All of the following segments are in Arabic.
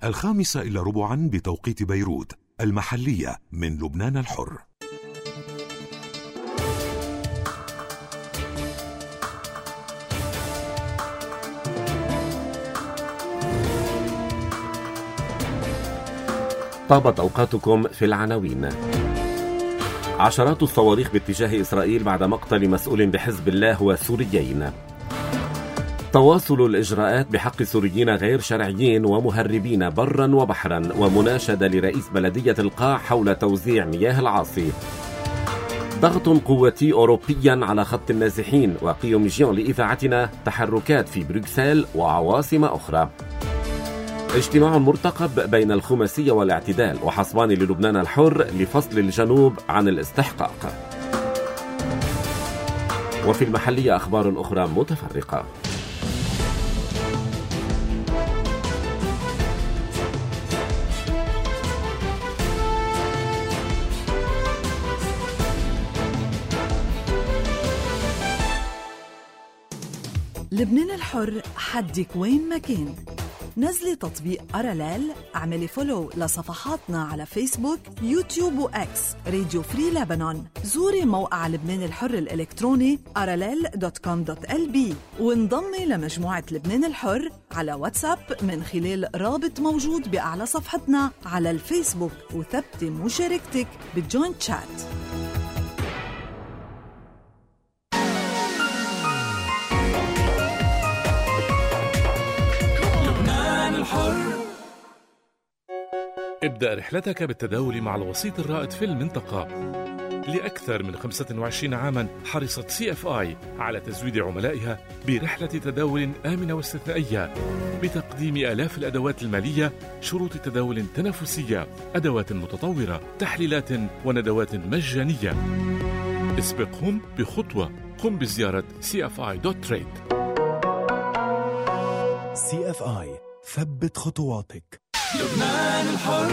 5:15 بتوقيت بيروت المحلية من لبنان الحر. طابت أوقاتكم في العناوين. عشرات الصواريخ باتجاه إسرائيل بعد مقتل مسؤول بحزب الله وسوريين. تواصل الإجراءات بحق سوريين غير شرعيين ومهربين برا وبحرا، ومناشدة لرئيس بلدية القاع حول توزيع مياه العاصي. ضغط قوتي أوروبيا على خط النازحين، وقيوميجيون لإذاعتنا تحركات في بروكسل وعواصم أخرى. اجتماع مرتقب بين الخماسية والاعتدال، وحصبان للبنان الحر لفصل الجنوب عن الاستحقاق. وفي المحلية أخبار أخرى متفرقة. لبنان الحر، حدك وين ما كان. نزلي تطبيق أراليل، اعملي فولو لصفحاتنا على فيسبوك، يوتيوب وإكس، راديو فري لبنان. زوري موقع لبنان الحر الإلكتروني aralel.com.lb، وانضمي لمجموعة لبنان الحر على واتساب من خلال رابط موجود بأعلى صفحتنا على الفيسبوك، وثبتي مشاركتك بالجوينت شات. ابدأ رحلتك بالتداول مع الوسيط الرائد في المنطقة. لأكثر من 25 عاما حرصت CFI على تزويد عملائها برحلة تداول آمنة واستثنائية، بتقديم آلاف الأدوات المالية، شروط تداول تنافسية، أدوات متطورة، تحليلات وندوات مجانية. اسبقهم بخطوة، قم بزيارة cfi.trade. CFI، ثبت خطواتك. لبنان الحر.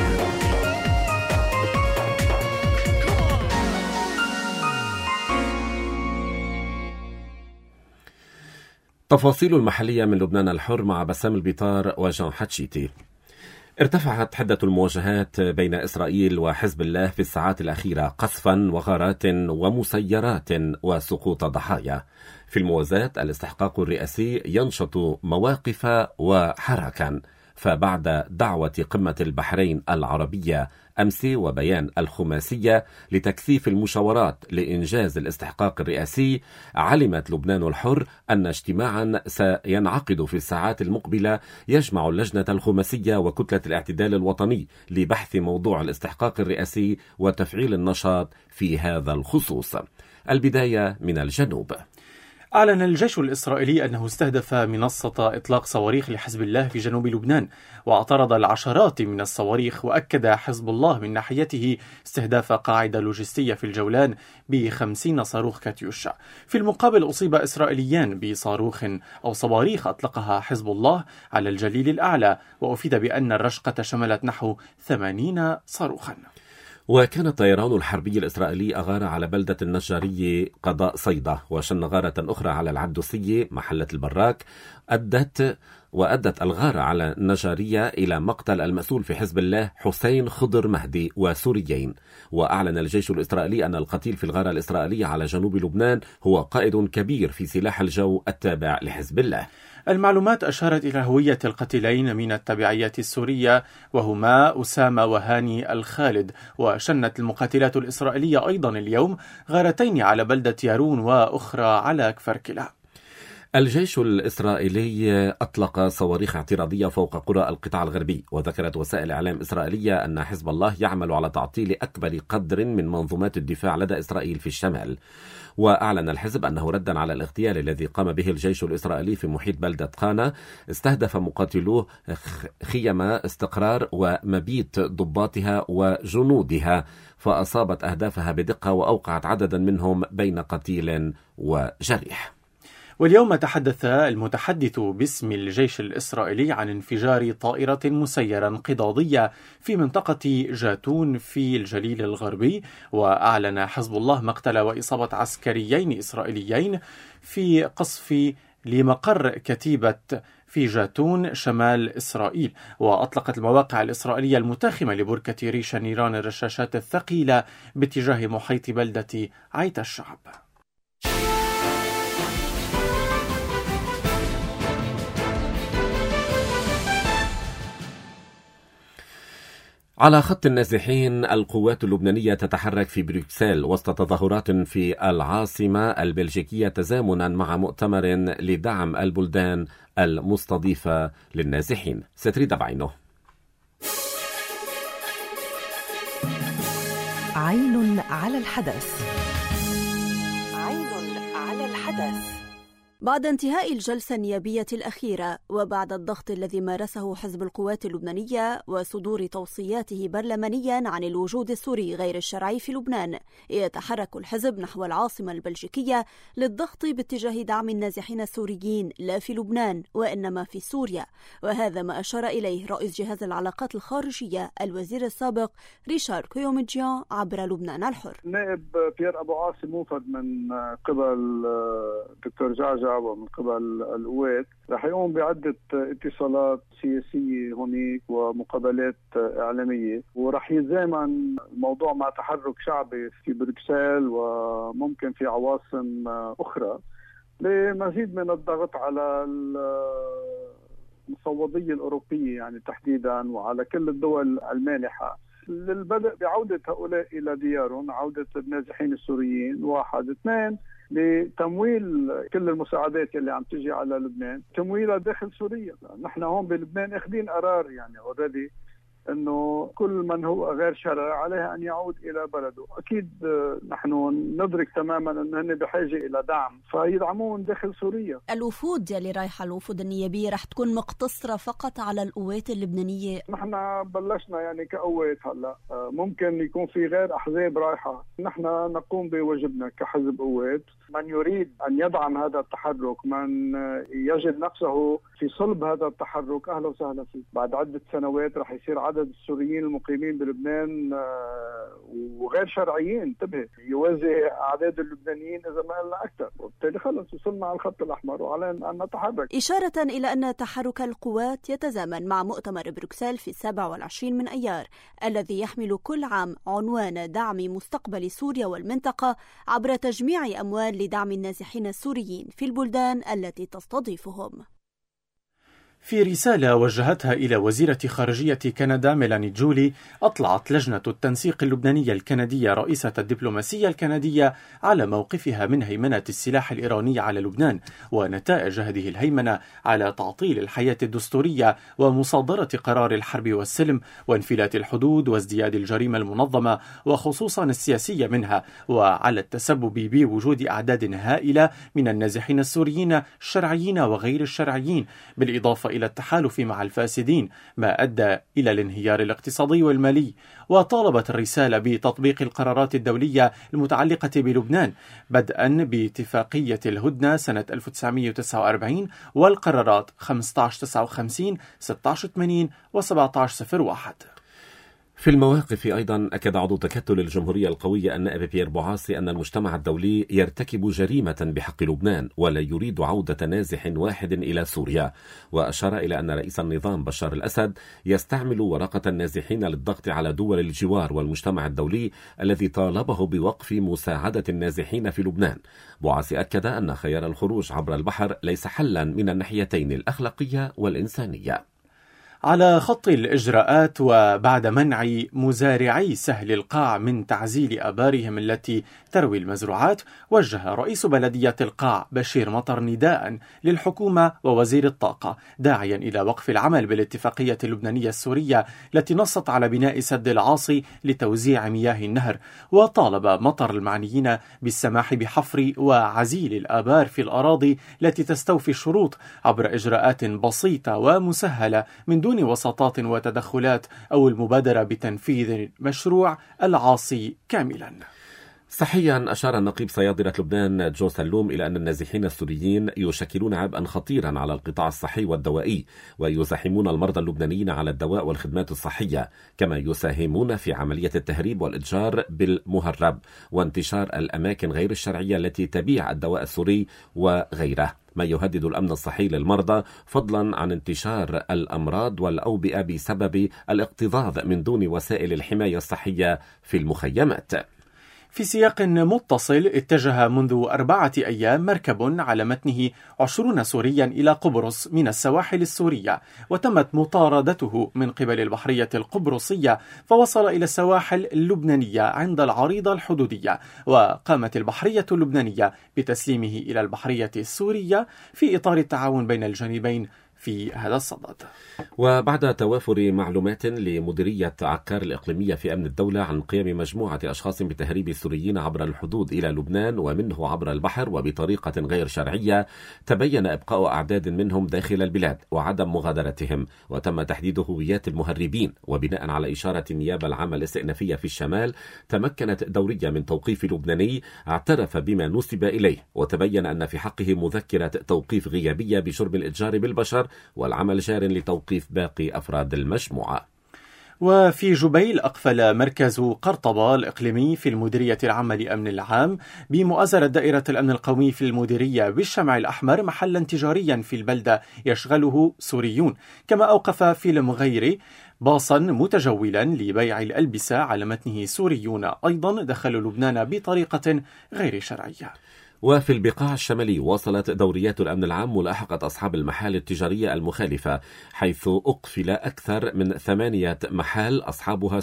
تفاصيل المحلية من لبنان الحر مع بسام البيطار وجان حتشيتي. ارتفعت حدة المواجهات بين إسرائيل وحزب الله في الساعات الأخيرة، قصفا وغارات ومسيرات وسقوط ضحايا. في الموازاة الاستحقاق الرئاسي ينشط مواقف وحركا، فبعد دعوة قمة البحرين العربية أمس وبيان الخماسية لتكثيف المشاورات لإنجاز الاستحقاق الرئاسي، علمت لبنان الحر أن اجتماعا سينعقد في الساعات المقبلة يجمع اللجنة الخماسية وكتلة الاعتدال الوطني لبحث موضوع الاستحقاق الرئاسي وتفعيل النشاط في هذا الخصوص. البداية من الجنوب. أعلن الجيش الإسرائيلي أنه استهدف منصة إطلاق صواريخ لحزب الله في جنوب لبنان، واعترض العشرات من الصواريخ. وأكد حزب الله من ناحيته استهداف قاعدة لوجستية في الجولان ب50 صاروخ كاتيوشا. في المقابل أصيب إسرائيليان بصاروخ أو صواريخ أطلقها حزب الله على الجليل الأعلى، وأفيد بأن الرشقة شملت نحو 80 صاروخا. وكان الطيران الحربي الإسرائيلي أغار على بلدة النجارية قضاء صيدا، وشن غارة أخرى على العبدوسية محلة البراك. أدت الغارة على النجارية إلى مقتل المسؤول في حزب الله حسين خضر مهدي وسوريين. وأعلن الجيش الإسرائيلي أن القتيل في الغارة الإسرائيلية على جنوب لبنان هو قائد كبير في سلاح الجو التابع لحزب الله. المعلومات أشارت إلى هوية القتيلين من التبعية السورية، وهما أسامة وهاني الخالد. وشنت المقاتلات الإسرائيلية أيضا اليوم غارتين على بلدة يارون وأخرى على كفر كلا. الجيش الإسرائيلي أطلق صواريخ اعتراضية فوق قرى القطاع الغربي، وذكرت وسائل إعلام إسرائيلية أن حزب الله يعمل على تعطيل أكبر قدر من منظومات الدفاع لدى إسرائيل في الشمال. وأعلن الحزب أنه ردا على الاغتيال الذي قام به الجيش الإسرائيلي في محيط بلدة قانا، استهدف مقاتلوه خيم استقرار ومبيت ضباطها وجنودها، فأصابت أهدافها بدقة وأوقعت عددا منهم بين قتيل وجريح. واليوم تحدث المتحدث باسم الجيش الإسرائيلي عن انفجار طائرة مسيرة انقضاضية في منطقة جاتون في الجليل الغربي. وأعلن حزب الله مقتل وإصابة عسكريين إسرائيليين في قصف لمقر كتيبة في جاتون شمال إسرائيل. وأطلقت المواقع الإسرائيلية المتاخمة لبركة ريش نيران الرشاشات الثقيلة باتجاه محيط بلدة عيت الشعب. على خط النازحين، القوات اللبنانية تتحرك في بروكسل وسط تظاهرات في العاصمة البلجيكية تزامنا مع مؤتمر لدعم البلدان المستضيفة للنازحين. ستريد بعينه. عين على الحدث. عين على الحدث. بعد انتهاء الجلسة النيابية الأخيرة وبعد الضغط الذي مارسه حزب القوات اللبنانية وصدور توصياته برلمانيا عن الوجود السوري غير الشرعي في لبنان، يتحرك الحزب نحو العاصمة البلجيكية للضغط باتجاه دعم النازحين السوريين لا في لبنان وإنما في سوريا، وهذا ما أشار إليه رئيس جهاز العلاقات الخارجية الوزير السابق ريشار كويوميدجيان عبر لبنان الحر. نائب بيير أبو عاصم موفد من قبل دكتور جعجع ومن قبل القوات رح يقوم بعدة اتصالات سياسية هناك ومقابلات إعلامية، ورح يتزامن الموضوع مع تحرك شعبي في بروكسل وممكن في عواصم أخرى لمزيد من الضغط على المفوضية الأوروبية يعني تحديدا وعلى كل الدول المانحة للبدء بعودة هؤلاء إلى ديارهم، عودة النازحين السوريين. 1 2 لتمويل كل المساعدات اللي عم تجي على لبنان تمويلها داخل سوريا. نحن هون بلبنان اخذين قرار يعني اوريدي انه كل من هو غير شرعي عليه ان يعود الى بلده. اكيد نحن ندرك تماما انه هن بحاجه الى دعم فيدعمون داخل سوريا. الوفود اللي رايحه، الوفود النيابيه رح تكون مقتصره فقط على القوات اللبنانيه؟ نحن بلشنا يعني كقوات هلا، ممكن يكون في غير احزاب رايحه. نحن نقوم بواجبنا كحزب قوات. من يريد ان يدعم هذا التحرك، من يجد نفسه في صلب هذا التحرك، اهلا وسهلا فيه. بعد عده سنوات رح يصير عدد السوريين المقيمين بلبنان وغير شرعيين انتبه يوازي اعداد اللبنانيين اذا ما قلنا اكثر، وبالتالي خلص وصلنا على الخط الاحمر وعلينا ان نتحرك. اشاره الى ان تحرك القوات يتزامن مع مؤتمر بروكسل في 27 من ايار الذي يحمل كل عام عنوان دعم مستقبل سوريا والمنطقه عبر تجميع اموال لدعم النازحين السوريين في البلدان التي تستضيفهم. في رسالة وجهتها إلى وزيرة خارجية كندا ميلاني جولي، أطلعت لجنة التنسيق اللبنانية الكندية رئيسة الدبلوماسية الكندية على موقفها من هيمنة السلاح الإيراني على لبنان ونتائج هذه الهيمنة على تعطيل الحياة الدستورية ومصادرة قرار الحرب والسلم وانفلات الحدود وازدياد الجريمة المنظمة وخصوصا السياسية منها، وعلى التسبب بوجود أعداد هائلة من النازحين السوريين الشرعيين وغير الشرعيين، بالإضافة إلى التحالف مع الفاسدين ما أدى إلى الانهيار الاقتصادي والمالي. وطالبت الرسالة بتطبيق القرارات الدولية المتعلقة بلبنان بدءا باتفاقية الهدنة سنة 1949 والقرارات 1559 1680 و1701. في المواقف أيضا أكد عضو تكتل الجمهورية القوية النائب بيير بوعاصي أن المجتمع الدولي يرتكب جريمة بحق لبنان ولا يريد عودة نازح واحد إلى سوريا، وأشار إلى أن رئيس النظام بشار الأسد يستعمل ورقة النازحين للضغط على دول الجوار والمجتمع الدولي الذي طالبه بوقف مساعدة النازحين في لبنان. بوعاصي أكد أن خيار الخروج عبر البحر ليس حلا من الناحيتين الأخلاقية والإنسانية. على خط الإجراءات، وبعد منع مزارعي سهل القاع من تعزيل آبارهم التي تروي المزروعات، وجه رئيس بلدية القاع بشير مطر نداء للحكومة ووزير الطاقة داعيا إلى وقف العمل بالاتفاقية اللبنانية السورية التي نصت على بناء سد العاصي لتوزيع مياه النهر. وطالب مطر المعنيين بالسماح بحفر وعزيل الآبار في الأراضي التي تستوفي الشروط عبر إجراءات بسيطة ومسهلة من دون وساطات وتدخلات أو المبادرة بتنفيذ مشروع العاصي كاملا. صحيا أشار النقيب صيادلة لبنان جو سلوم إلى أن النازحين السوريين يشكلون عبئا خطيرا على القطاع الصحي والدوائي، ويزاحمون المرضى اللبنانيين على الدواء والخدمات الصحية، كما يساهمون في عملية التهريب والإتجار بالمهرب وانتشار الأماكن غير الشرعية التي تبيع الدواء السوري وغيره، ما يهدد الأمن الصحي للمرضى، فضلا عن انتشار الأمراض والأوبئة بسبب الاكتظاظ من دون وسائل الحماية الصحية في المخيمات. في سياق متصل، اتجه منذ 4 أيام مركب على متنه 20 سوريا إلى قبرص من السواحل السورية، وتمت مطاردته من قبل البحرية القبرصية، فوصل إلى السواحل اللبنانية عند العريضة الحدودية، وقامت البحرية اللبنانية بتسليمه إلى البحرية السورية في إطار التعاون بين الجانبين في هذا الصدد. وبعد توافر معلومات لمديرية عكار الإقليمية في أمن الدولة عن قيام مجموعة أشخاص بتهريب السوريين عبر الحدود إلى لبنان ومنه عبر البحر وبطريقة غير شرعية، تبين إبقاء أعداد منهم داخل البلاد وعدم مغادرتهم، وتم تحديد هويات المهربين. وبناء على إشارة النيابة العامة الاستئنافية في الشمال، تمكنت دورية من توقيف لبناني اعترف بما نسب إليه، وتبين أن في حقه مذكرة توقيف غيابية بشرب الإتجار بالبشر، والعمل جار لتوقيف باقي أفراد المجموعة. وفي جبيل، أقفل مركز قرطبة الإقليمي في المديرية العامة لأمن العام بمؤازرة دائرة الأمن القومي في المديرية بالشمع الأحمر محلا تجاريا في البلدة يشغله سوريون، كما أوقف في المغيري باصا متجولا لبيع الألبسة على متنه سوريون أيضا دخلوا لبنان بطريقة غير شرعية. وفي البقاع الشمالي، واصلت دوريات الأمن العام ملاحقة أصحاب المحال التجارية المخالفة، حيث أقفل أكثر من 8 محال أصحابها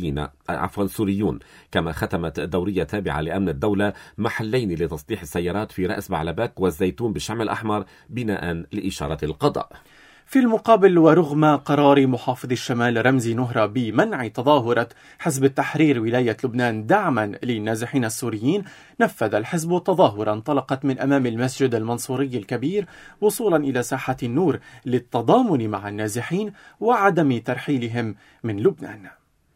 سوريون، كما ختمت دورية تابعة لأمن الدولة محلين لتصليح السيارات في رأس بعلبك والزيتون بالشمع الأحمر بناء لإشارة القضاء. في المقابل، ورغم قرار محافظ الشمال رمزي نهرة بمنع تظاهرة حزب التحرير ولاية لبنان دعما للنازحين السوريين، نفذ الحزب تظاهرا انطلقت من أمام المسجد المنصوري الكبير وصولا إلى ساحة النور للتضامن مع النازحين وعدم ترحيلهم من لبنان.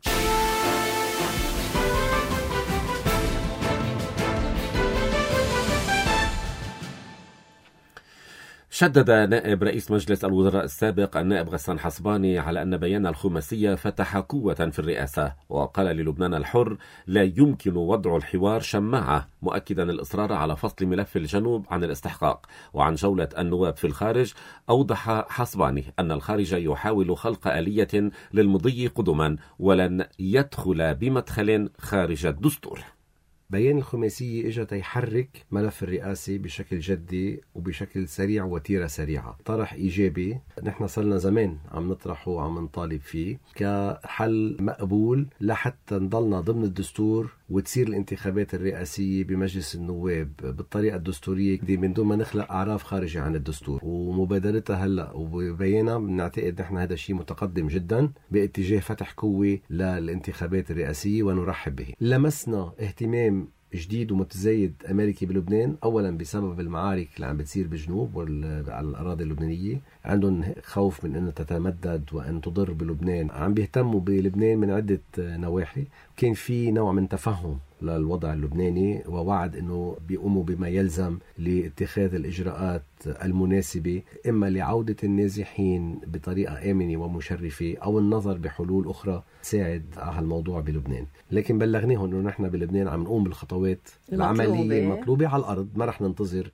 شدد نائب رئيس مجلس الوزراء السابق النائب غسان حصباني على أن بيان الخماسية فتح قوة في الرئاسة، وقال للبنان الحر: لا يمكن وضع الحوار شماعة، مؤكدا الإصرار على فصل ملف الجنوب عن الاستحقاق. وعن جولة النواب في الخارج، أوضح حصباني أن الخارج يحاول خلق آلية للمضي قدما ولن يدخل بمدخل خارج الدستور. بيان الخماسية اجى يحرك ملف الرئاسي بشكل جدي وبشكل سريع وتيرة سريعة، طرح إيجابي نحن صلنا زمان عم نطرحه وعم نطالب فيه كحل مقبول لحتى نضلنا ضمن الدستور وتصير الانتخابات الرئاسية بمجلس النواب بالطريقة الدستورية دي من دون ما نخلق أعراف خارجة عن الدستور. ومبادرتها هلأ وبيانها بنعتقد نحن هذا الشيء متقدم جدا باتجاه فتح قوة للانتخابات الرئاسية ونرحب به. لمسنا اهتمام جديد ومتزايد أمريكي بلبنان، أولا بسبب المعارك اللي عم بتصير بالجنوب وعلى الأراضي اللبنانية، عندهم خوف من أن تتمدد وأن تضر بلبنان، عم بيهتموا بلبنان من عدة نواحي. كان في نوع من تفهم للوضع اللبناني ووعد أنه بيقوموا بما يلزم لاتخاذ الإجراءات المناسبة، إما لعودة النازحين بطريقة آمنة ومشرفة أو النظر بحلول أخرى تساعد على الموضوع بلبنان. لكن بلغناهم أنه نحن بلبنان عم نقوم بالخطوات العملية المطلوبة على الأرض، ما رح ننتظر.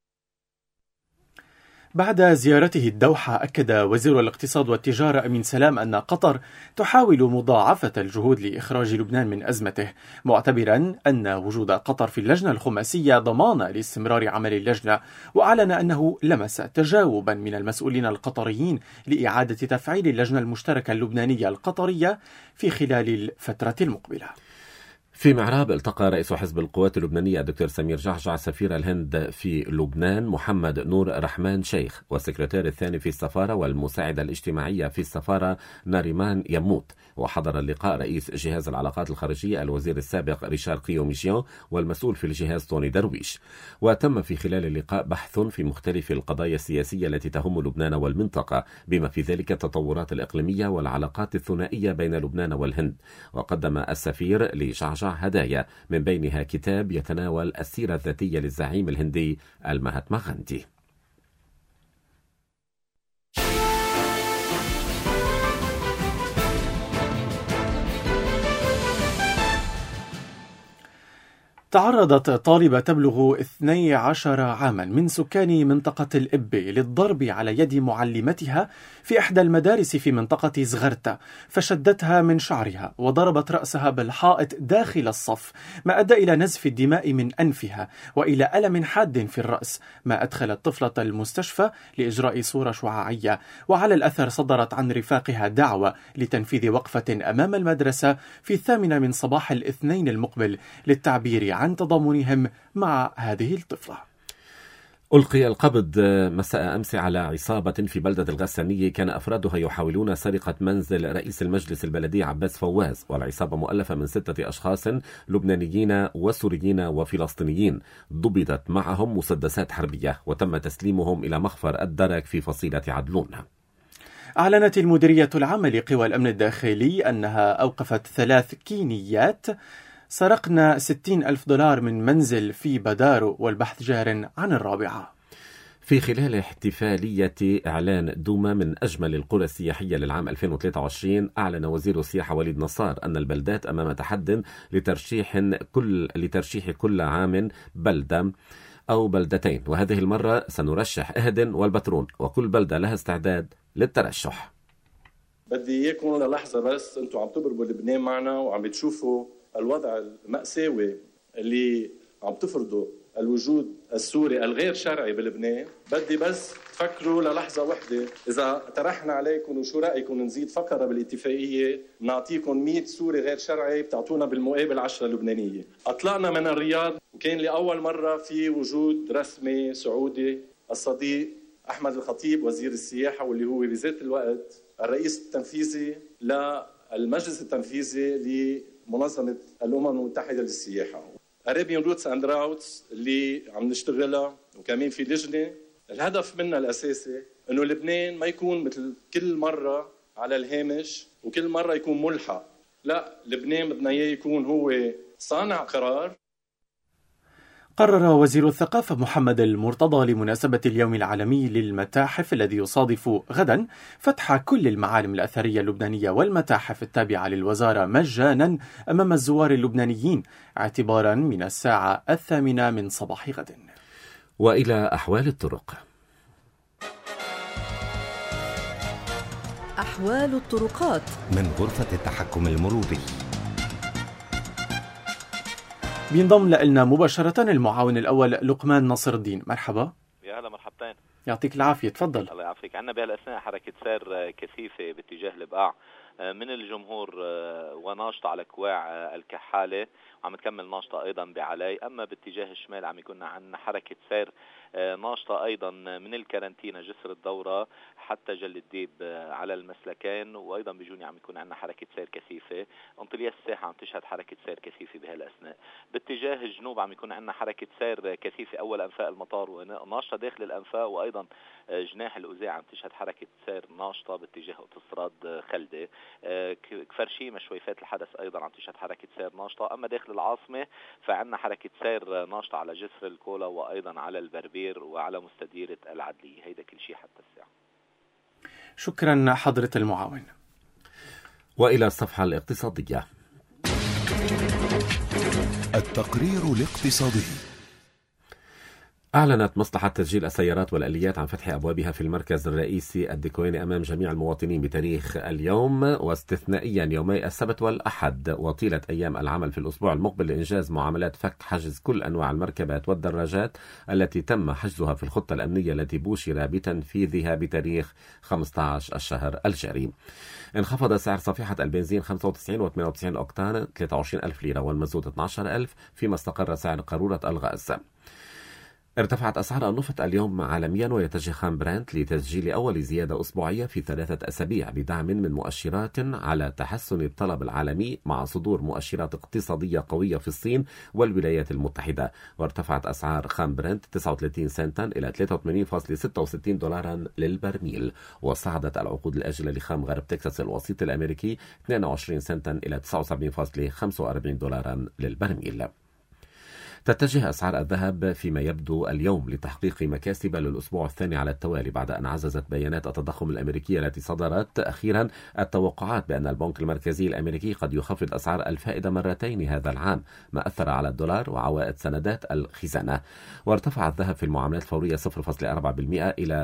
بعد زيارته الدوحة، أكد وزير الاقتصاد والتجارة أمين سلام أن قطر تحاول مضاعفة الجهود لإخراج لبنان من أزمته، معتبرا أن وجود قطر في اللجنة الخماسية ضمان لاستمرار عمل اللجنة، وأعلن أنه لمس تجاوبا من المسؤولين القطريين لإعادة تفعيل اللجنة المشتركة اللبنانية القطرية في خلال الفترة المقبلة. في معراب، التقى رئيس حزب القوات اللبنانية الدكتور سمير جعجع سفير الهند في لبنان محمد نور رحمان شيخ، والسكرتير الثاني في السفارة والمساعدة الاجتماعية في السفارة ناريمان يموت. وحضر اللقاء رئيس جهاز العلاقات الخارجية الوزير السابق ريشار قيوميشيون والمسؤول في الجهاز توني درويش. وتم في خلال اللقاء بحث في مختلف القضايا السياسية التي تهم لبنان والمنطقة، بما في ذلك التطورات الإقليمية والعلاقات الثنائية بين لبنان والهند. وقدم السفير لجعجع هدايا، من بينها كتاب يتناول السيرة الذاتية للزعيم الهندي المهاتما غاندي. تعرضت طالبة تبلغ 12 عاما من سكان منطقة الإبي للضرب على يد معلمتها في إحدى المدارس في منطقة زغرتا، فشدتها من شعرها وضربت رأسها بالحائط داخل الصف، ما أدى إلى نزف الدماء من أنفها وإلى ألم حاد في الرأس، ما أدخل الطفلة المستشفى لإجراء صورة شعاعية. وعلى الأثر صدرت عن رفاقها دعوة لتنفيذ وقفة أمام المدرسة في 8 من صباح الاثنين المقبل للتعبير عن تضامنهم مع هذه الطفلة. ألقي القبض مساء أمس على عصابة في بلدة الغسانية كان أفرادها يحاولون سرقة منزل رئيس المجلس البلدي عباس فواز، والعصابة مؤلفة من 6 أشخاص لبنانيين وسوريين وفلسطينيين، ضبطت معهم مسدسات حربية وتم تسليمهم إلى مخفر الدرك في فصيلة عدلون. أعلنت المديرية العامة لقوى الأمن الداخلي أنها أوقفت 3 كينيات سرقنا $60,000 من منزل في بدارو، والبحث جار عن الرابعة. في خلال احتفالية إعلان دوما من أجمل القرى السياحية للعام 2023، أعلن وزير السياحة وليد نصار أن البلدات أمام تحد لترشيح كل عام بلدة أو بلدتين، وهذه المرة سنرشح إهدن والبترون، وكل بلدة لها استعداد للترشح. بدي إياكم للحظة بس، أنتم عم تضربوا لبنان معنا وعم بتشوفوا الوضع المأساوي اللي عم تفرضه الوجود السوري الغير شرعي بلبنان. بدي بس تفكروا للحظة واحدة، إذا طرحنا عليكم وشو رأيكم نزيد فقرة بالاتفاقية نعطيكم 100 سوري غير شرعي بتعطونا بالمقابل 10 لبنانية. أطلعنا من الرياض وكان لأول مرة في وجود رسمي سعودي، الصديق أحمد الخطيب وزير السياحة، واللي هو بذات الوقت الرئيس التنفيذي للمجلس التنفيذي لمنظمة الأمم المتحدة للسياحة. Arabian Roots and Routes اللي عم نشتغلها، وكمان في لجنة الهدف منها الأساسي إنه لبنان ما يكون مثل كل مرة على الهامش وكل مرة يكون ملحق، لا، لبنان بدنا إياه يكون هو صانع قرار. قرر وزير الثقافة محمد المرتضى لمناسبة اليوم العالمي للمتاحف الذي يصادف غدا فتح كل المعالم الأثرية اللبنانية والمتاحف التابعة للوزارة مجانا أمام الزوار اللبنانيين اعتبارا من الساعة 8 من صباح غد. وإلى أحوال الطرق. أحوال الطرقات من غرفة التحكم المروري. بينضم لنا مباشرة المعاون الأول لقمان نصر الدين. مرحبا. يا هلا، مرحبتين. يعطيك العافية، تفضل. الله يعافيك. عندنا بهالأثناء حركة سير كثيفة باتجاه البقاع من الجمهور وناشطة على كواع الكحالة، عم تكمل ناشطة أيضا بعلي. أما باتجاه الشمال عم يكون عندنا حركة سير ناشطة أيضا من الكارنتينا جسر الدورة حتى جل الديب على المسلكين، وأيضا بجوني عم يكون عندنا حركة سير كثيفة. انطلياس الساحة عم تشهد حركة سير كثيفة بهالأثناء. باتجاه الجنوب عم يكون عندنا حركة سير كثيفة أول أنفاق المطار وناشطة داخل الأنفاق، وأيضا جناح الأوزاع عم تشهد حركة سير ناشطة باتجاه اوتوستراد خلدة. كفرشيمة شويفات الحدث أيضا عم تشهد حركة سير ناشطة. أما داخل العاصمة فعندنا حركة سير ناشطة على جسر الكولا وأيضا على البربير وعلى مستديرة العدلية. هيدا كل شيء حتى الساعة. شكرا حضرة المعاون. وإلى الصفحة الاقتصادية. التقرير الاقتصادي. أعلنت مصلحة تسجيل السيارات والآليات عن فتح أبوابها في المركز الرئيسي الديكواني أمام جميع المواطنين بتاريخ اليوم، واستثنائيا يومي السبت والأحد وطيلة أيام العمل في الأسبوع المقبل لإنجاز معاملات فك حجز كل أنواع المركبات والدراجات التي تم حجزها في الخطة الأمنية التي بوشر بتنفيذها بتاريخ 15 الشهر الجاري. انخفض سعر صفيحة البنزين 95 و98 أوكتان 23,000 ليرة، والمازوت 12,000، فيما استقر سعر قارورة الغاز. ارتفعت أسعار النفط اليوم عالميا، ويتجه خام برنت لتسجيل أول زيادة أسبوعية في 3 أسابيع بدعم من مؤشرات على تحسن الطلب العالمي مع صدور مؤشرات اقتصادية قوية في الصين والولايات المتحدة. وارتفعت أسعار خام برنت 39 سنتا إلى 83.66 دولارا للبرميل، وصعدت العقود الآجلة لخام غرب تكساس الوسيط الأمريكي 22 سنتا إلى 79.45 دولارا للبرميل. تتجه أسعار الذهب فيما يبدو اليوم لتحقيق مكاسب للأسبوع الثاني على التوالي بعد أن عززت بيانات التضخم الأمريكية التي صدرت أخيرا التوقعات بأن البنك المركزي الأمريكي قد يخفض أسعار الفائدة مرتين هذا العام، ما أثر على الدولار وعوائد سندات الخزانة. وارتفع الذهب في المعاملات الفورية 0.4% إلى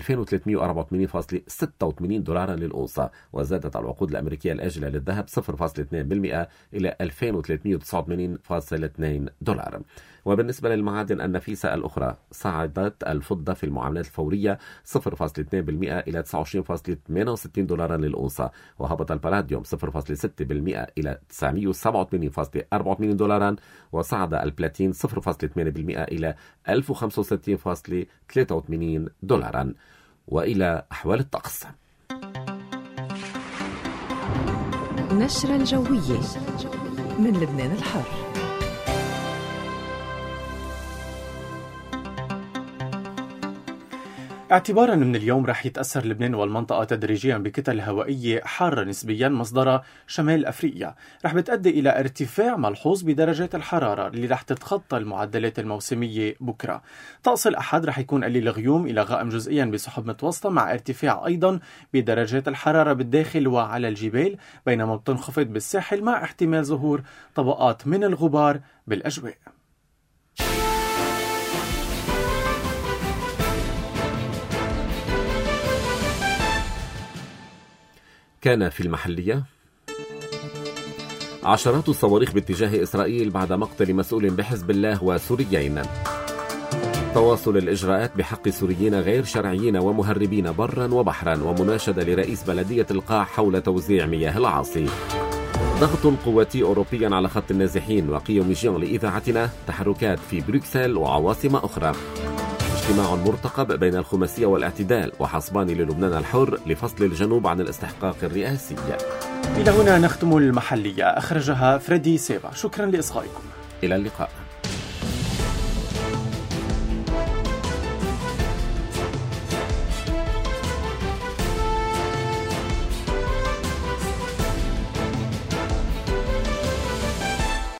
2384.86 دولارا للأونصة، وزادت العقود الأمريكية الآجلة للذهب 0.2% إلى 2389.2 دولار. وبالنسبة للمعادن النفيسة الأخرى، صعدت الفضة في المعاملات الفورية 0.2% إلى 29.68 دولارا للأونصة، وهبط البلاديوم 0.6% إلى 987.84 دولارا، وصعد البلاتين 0.8% إلى 1065.83 دولارا. وإلى أحوال الطقس. نشرة الجوية من لبنان الحر. اعتبارا من اليوم رح يتأثر لبنان والمنطقة تدريجيا بكتل هوائية حارة نسبيا مصدرها شمال أفريقيا، رح بتؤدي إلى ارتفاع ملحوظ بدرجات الحرارة اللي رح تتخطى المعدلات الموسمية بكرة. طقس الأحد رح يكون قليل غيوم إلى غائم جزئيا بسحب متوسطة، مع ارتفاع أيضا بدرجات الحرارة بالداخل وعلى الجبال، بينما بتنخفض بالساحل مع احتمال ظهور طبقات من الغبار بالأجواء. كان في المحلية عشرات الصواريخ باتجاه إسرائيل بعد مقتل مسؤول بحزب الله وسوريين. تواصل الإجراءات بحق سوريين غير شرعيين ومهربين برا وبحرا، ومناشدة لرئيس بلدية القاع حول توزيع مياه العاصي. ضغط قواتي أوروبي على خط النازحين وقيم جيون لإذاعتنا، تحركات في بروكسل وعواصم أخرى. اجتماع مرتقب بين الخماسية والاعتدال وحصبان للبنان الحر لفصل الجنوب عن الاستحقاق الرئاسي. إلى هنا نختم المحلية، أخرجها فريدي سيبا. شكرا لإصغائكم. إلى اللقاء.